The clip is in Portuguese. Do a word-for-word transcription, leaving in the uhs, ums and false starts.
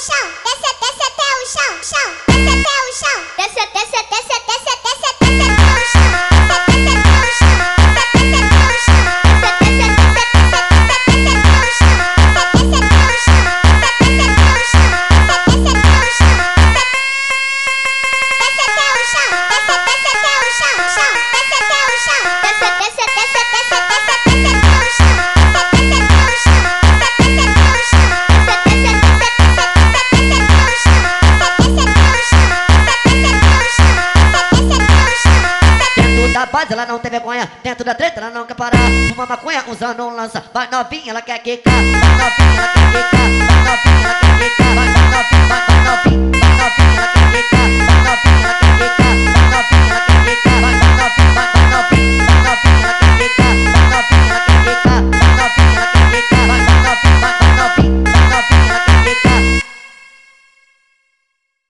chão, desce, desce até o chão, chão, desce até o chão, desce, desce, desce, desce, desce, desce até o chão, desce, desce até o chão, desce, desce até o chão, desce, desce, desce, desce, desce até o chão, desce até o chão, desce até o chão, desce até o chão, desce até o chão, desce, desce até o chão, chão, desce até o chão, desce, desce, desce, desce, desce, desce até o chão, desce até o chão, desce até o chão, desce, desce, Dentro da base ela não tem vergonha, dentro da treta ela não quer parar. Uma maconha usando um lança, vai novinha ela quer quicar, vai novinha ela quer quicar.